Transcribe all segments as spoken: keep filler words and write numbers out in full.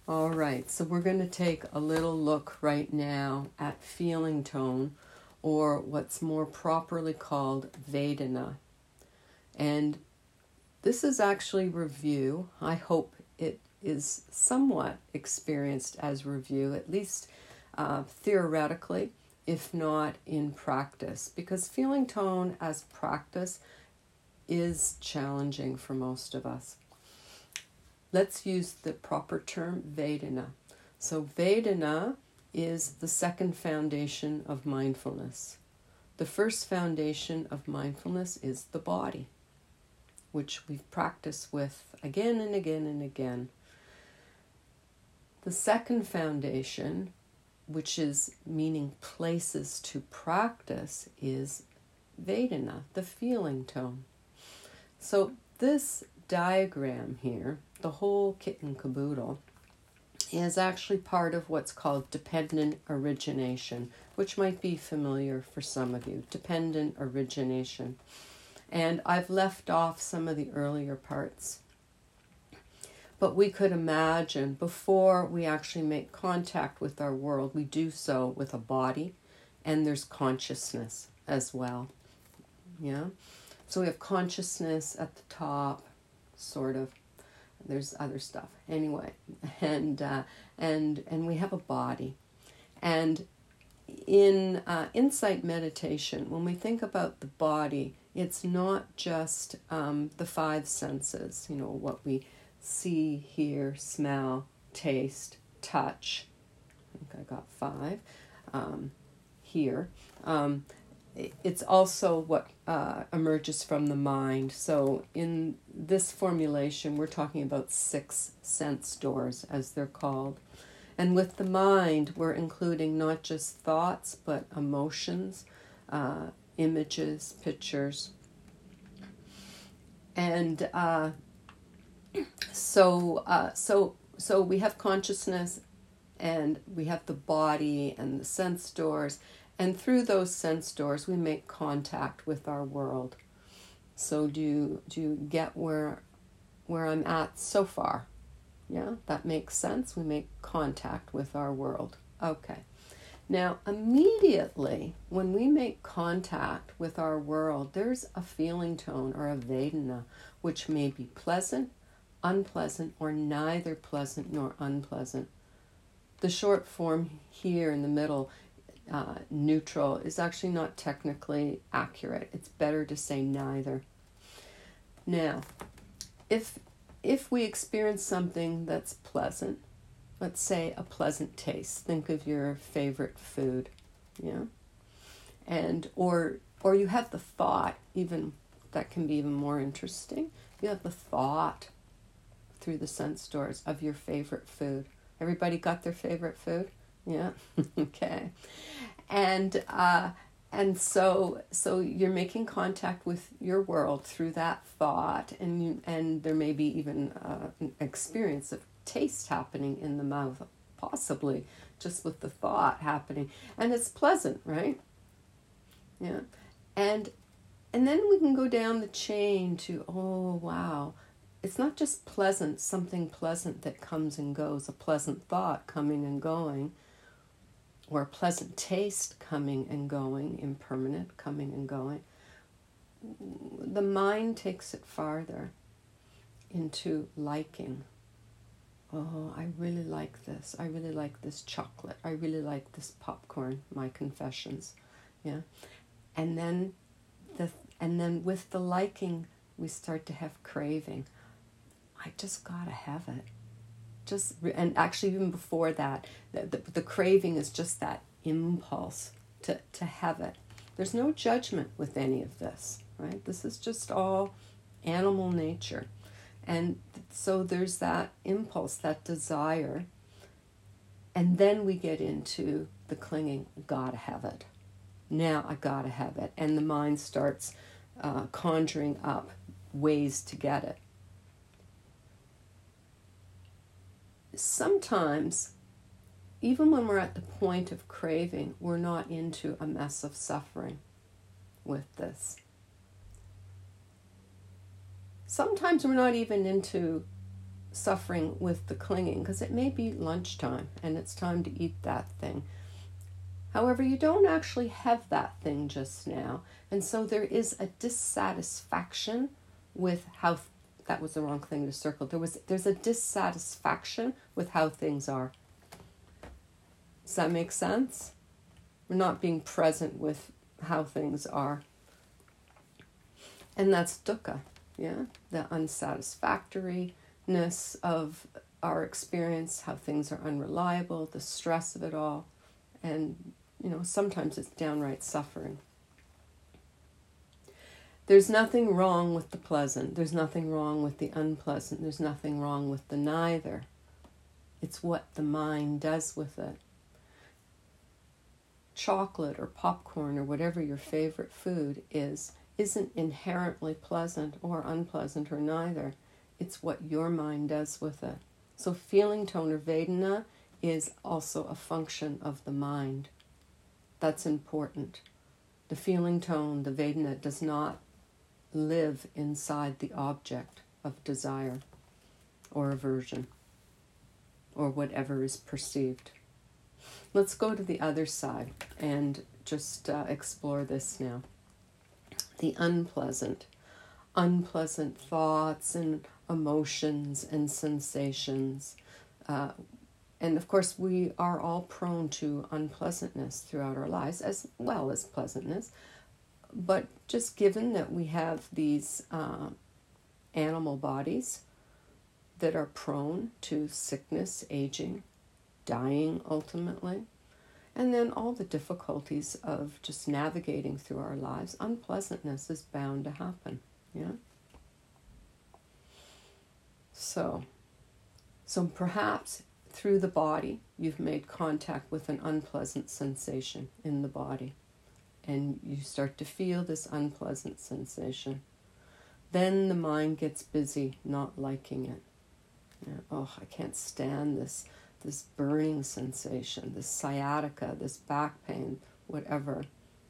All right, so we're going to take a little look right now at feeling tone, or what's more properly called Vedana. And this is actually review. I hope it is somewhat experienced as review, at least uh, theoretically, if not in practice, because feeling tone as practice is challenging for most of us. Let's use the proper term, Vedana. So Vedana is the second foundation of mindfulness. The first foundation of mindfulness is the body, which we've practiced with again and again and again. The second foundation, which is meaning places to practice, is Vedana, the feeling tone. So this diagram here, the whole kit and caboodle, is actually part of what's called dependent origination, which might be familiar for some of you, dependent origination. And I've left off some of the earlier parts. But we could imagine before we actually make contact with our world, we do so with a body, and there's consciousness as well. Yeah? So we have consciousness at the top, sort of. There's other stuff. Anyway, and uh, and and we have a body. And in uh, insight meditation, when we think about the body, it's not just um, the five senses, you know, what we see, hear, smell, taste, touch. I think I got five um, here. Um, it's also what uh, emerges from the mind. So in this formulation, we're talking about six sense doors, as they're called. And with the mind, we're including not just thoughts, but emotions, uh, images, pictures. And uh, so, uh, so, so we have consciousness, and we have the body and the sense doors. And through those sense doors, we make contact with our world. So do you, do you get where where I'm at so far? Yeah, that makes sense. We make contact with our world. Okay. Now, immediately when we make contact with our world, there's a feeling tone or a Vedana, which may be pleasant, unpleasant, or neither pleasant nor unpleasant. The short form here in the middle, Uh, neutral, is actually not technically accurate. It's better to say neither. Now, if if we experience something that's pleasant, let's say a pleasant taste. Think of your favorite food, yeah, and or or you have the thought. Even that can be even more interesting. You have the thought through the sense doors of your favorite food. Everybody got their favorite food? Yeah. Okay. And uh, and so so you're making contact with your world through that thought, and you, and there may be even uh, an experience of taste happening in the mouth, possibly just with the thought happening, and it's pleasant, right? Yeah. And and then we can go down the chain to, oh wow, it's not just pleasant, something pleasant that comes and goes, a pleasant thought coming and going, or a pleasant taste coming and going, impermanent, coming and going. The mind takes it farther into liking. Oh, I really like this. I really like this chocolate. I really like this popcorn, my confessions. Yeah. And then the and then with the liking, we start to have craving. I just gotta have it. Just and actually even before that, the, the, the craving is just that impulse to, to have it. There's no judgment with any of this, right? This is just all animal nature. And so there's that impulse, that desire, and then we get into the clinging, gotta have it. Now I gotta have it. And the mind starts uh, conjuring up ways to get it. Sometimes, even when we're at the point of craving, we're not into a mess of suffering with this. Sometimes we're not even into suffering with the clinging, because it may be lunchtime and it's time to eat that thing. However, you don't actually have that thing just now, and so there is a dissatisfaction with how, that was the wrong thing to circle, there was there's a dissatisfaction with how things are. Does that make sense? We're not being present with how things are. And that's dukkha, yeah? The unsatisfactoriness of our experience, how things are unreliable, the stress of it all, and, you know, sometimes it's downright suffering. There's nothing wrong with the pleasant. There's nothing wrong with the unpleasant. There's nothing wrong with the neither. It's what the mind does with it. Chocolate or popcorn or whatever your favorite food is, isn't inherently pleasant or unpleasant or neither. It's what your mind does with it. So feeling tone or Vedana is also a function of the mind. That's important. The feeling tone, the Vedana, does not live inside the object of desire or aversion or whatever is perceived. Let's go to the other side and just uh, explore this now. The unpleasant, unpleasant thoughts and emotions and sensations. Uh, and of course, we are all prone to unpleasantness throughout our lives, as well as pleasantness. But just given that we have these uh, animal bodies that are prone to sickness, aging, dying ultimately, and then all the difficulties of just navigating through our lives, unpleasantness is bound to happen, yeah? So, so perhaps through the body, you've made contact with an unpleasant sensation in the body, and you start to feel this unpleasant sensation. Then the mind gets busy not liking it. Yeah, oh, I can't stand this this burning sensation, this sciatica, this back pain, whatever.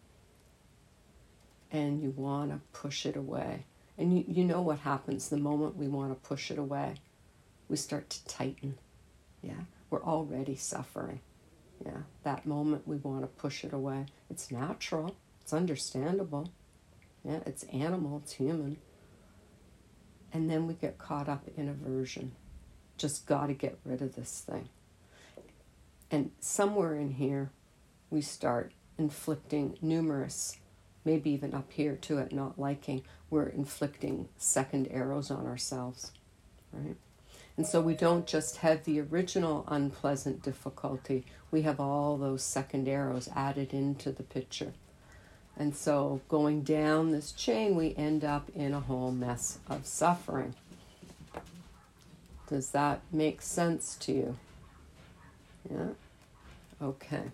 And you want to push it away. And you, you know what happens the moment we want to push it away? We start to tighten. Yeah, we're already suffering. Yeah, that moment we want to push it away. It's natural. It's understandable. Yeah, it's animal. It's human. And then we get caught up in aversion. Just got to get rid of this thing. And somewhere in here, we start inflicting numerous, maybe even up here too at not liking, we're inflicting second arrows on ourselves, right? And so we don't just have the original unpleasant difficulty, we have all those second arrows added into the picture. And so going down this chain, we end up in a whole mess of suffering. Does that make sense to you? Yeah? Okay.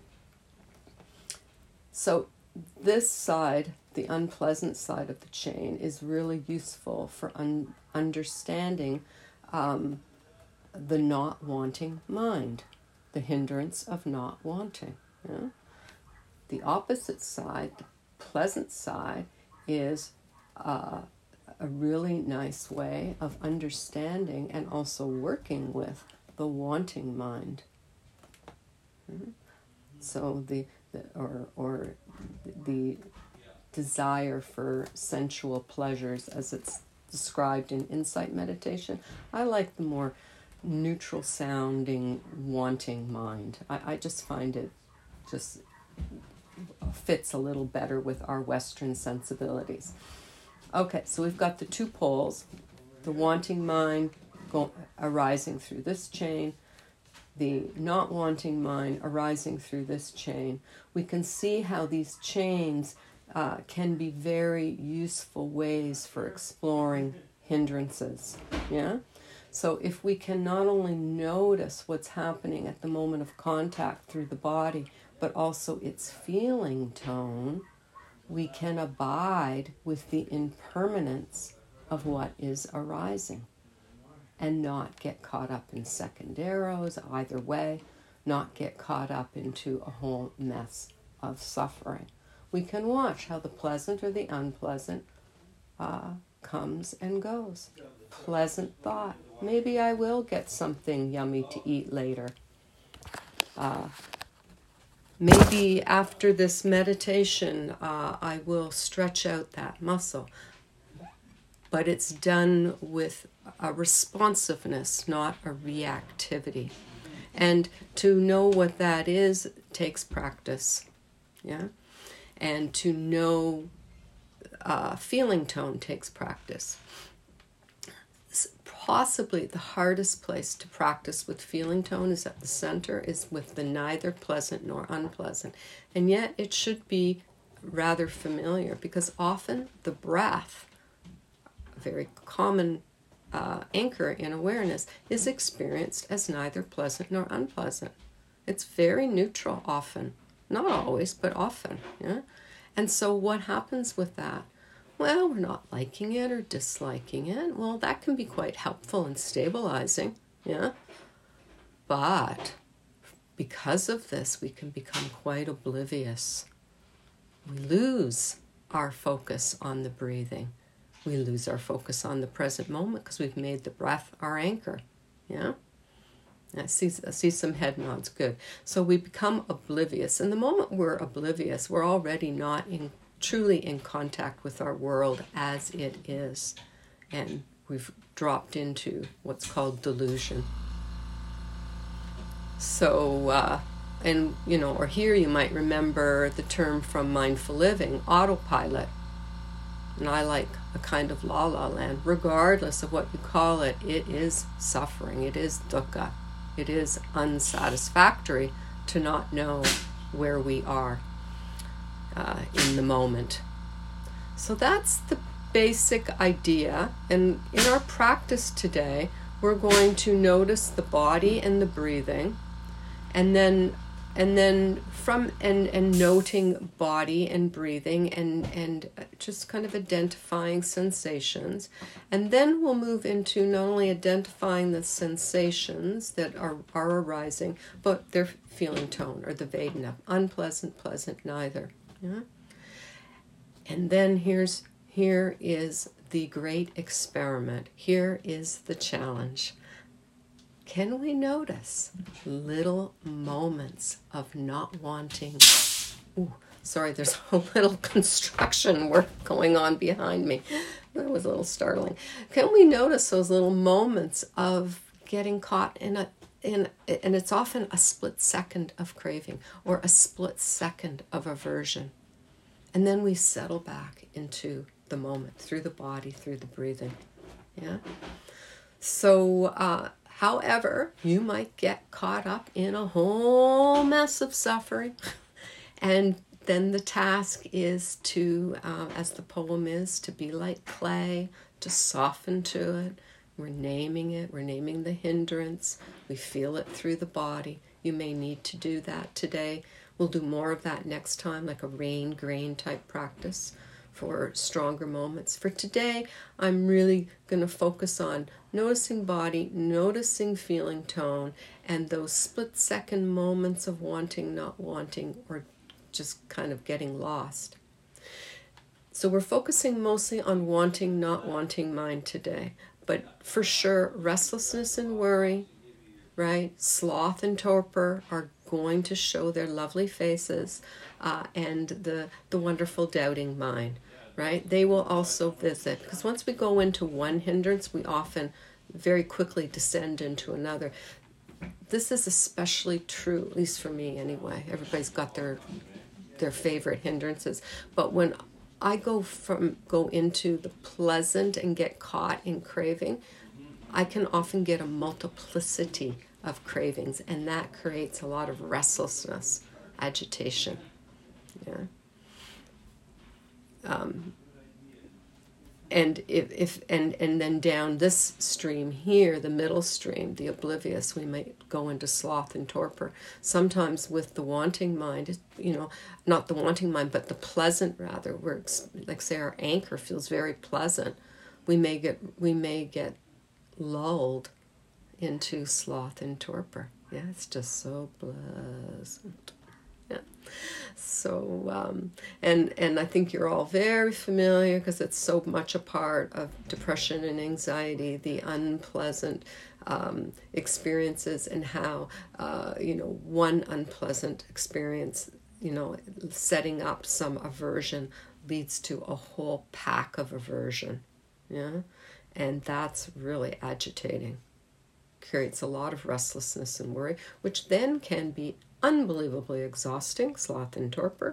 So this side, the unpleasant side of the chain, is really useful for un- understanding um, the not wanting mind, the hindrance of not wanting. Yeah? The opposite side, the pleasant side, is uh, a really nice way of understanding and also working with the wanting mind. Mm-hmm. So the, the or or the desire for sensual pleasures, as it's described in insight meditation. I like the more neutral sounding wanting mind. I, I just find it just fits a little better with our Western sensibilities. Okay, so we've got the two poles, the wanting mind go, arising through this chain, the not wanting mind arising through this chain. We can see how these chains uh, can be very useful ways for exploring hindrances. Yeah? So if we can not only notice what's happening at the moment of contact through the body, but also its feeling tone, we can abide with the impermanence of what is arising and not get caught up in second arrows either way, not get caught up into a whole mess of suffering. We can watch how the pleasant or the unpleasant uh, comes and goes. Pleasant thought, maybe I will get something yummy to eat later. Uh, maybe after this meditation, uh, I will stretch out that muscle. But it's done with a responsiveness, not a reactivity. And to know what that is takes practice, yeah? And to know uh, feeling tone takes practice. Possibly the hardest place to practice with feeling tone is at the center, is with the neither pleasant nor unpleasant. And yet it should be rather familiar, because often the breath, a very common uh, anchor in awareness, is experienced as neither pleasant nor unpleasant. It's very neutral often. Not always, but often. Yeah? And so what happens with that? Well, we're not liking it or disliking it. Well, that can be quite helpful and stabilizing, yeah? But because of this, we can become quite oblivious. We lose our focus on the breathing. We lose our focus on the present moment because we've made the breath our anchor, yeah? I see, I see some head nods, good. So we become oblivious. And the moment we're oblivious, we're already not in truly in contact with our world as it is. And we've dropped into what's called delusion. So, uh, and, you know, or here you might remember the term from Mindful Living, autopilot. And I like a kind of la la land. Regardless of what you call it, it is suffering. It is dukkha. It is unsatisfactory to not know where we are uh, in the moment. So that's the basic idea. And in our practice today, we're going to notice the body and the breathing, and then and then from and and noting body and breathing and and just kind of identifying sensations. And then we'll move into not only identifying the sensations that are are arising, but their feeling tone, or the Vedana, unpleasant, pleasant, neither. Yeah? And then here's here is the great experiment. Here is the challenge. Can we notice little moments of not wanting? Ooh, sorry, there's a little construction work going on behind me. That was a little startling. Can we notice those little moments of getting caught in a in and it's often a split second of craving or a split second of aversion. And then we settle back into the moment through the body, through the breathing. Yeah. So uh however, you might get caught up in a whole mess of suffering, and then the task is to, uh, as the poem is, to be like clay, to soften to it. We're naming it, we're naming the hindrance, we feel it through the body. You may need to do that today. We'll do more of that next time, like a rain, grain type practice for stronger moments. For today, I'm really going to focus on noticing body, noticing feeling tone, and those split-second moments of wanting, not wanting, or just kind of getting lost. So we're focusing mostly on wanting, not wanting mind today. But for sure, restlessness and worry, right? Sloth and torpor are going to show their lovely faces, uh, and the, the wonderful doubting mind. Right? They will also visit, because once we go into one hindrance, we often very quickly descend into another. This is especially true, at least for me anyway. Everybody's got their their favorite hindrances, but when I go from go into the pleasant and get caught in craving, I can often get a multiplicity of cravings, and that creates a lot of restlessness, agitation. Yeah. Um, and if, if and and then down this stream here, the middle stream, the oblivious, we might go into sloth and torpor. Sometimes with the wanting mind, you know, not the wanting mind, but the pleasant rather. Where, like say, our anchor feels very pleasant. We may get we may get lulled into sloth and torpor. Yeah, it's just so pleasant. Yeah. So, um, and and I think you're all very familiar, because it's so much a part of depression and anxiety, the unpleasant um, experiences, and how, uh, you know, one unpleasant experience, you know, setting up some aversion leads to a whole pack of aversion. Yeah. And that's really agitating. Creates a lot of restlessness and worry, which then can be unbelievably exhausting, sloth and torpor.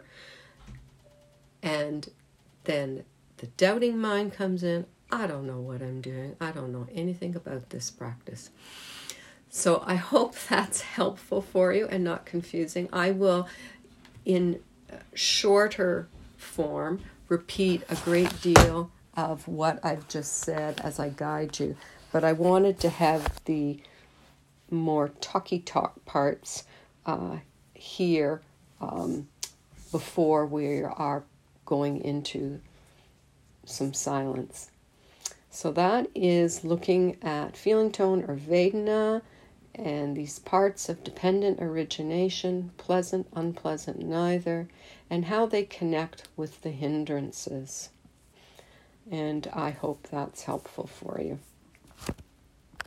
And then the doubting mind comes in. I don't know what I'm doing. I don't know anything about this practice. So I hope that's helpful for you and not confusing. I will, in shorter form, repeat a great deal of what I've just said as I guide you. But I wanted to have the more talky talk parts uh, here um, before we are going into some silence. So that is looking at feeling tone or Vedana, and these parts of dependent origination, pleasant, unpleasant, neither, and how they connect with the hindrances. And I hope that's helpful for you.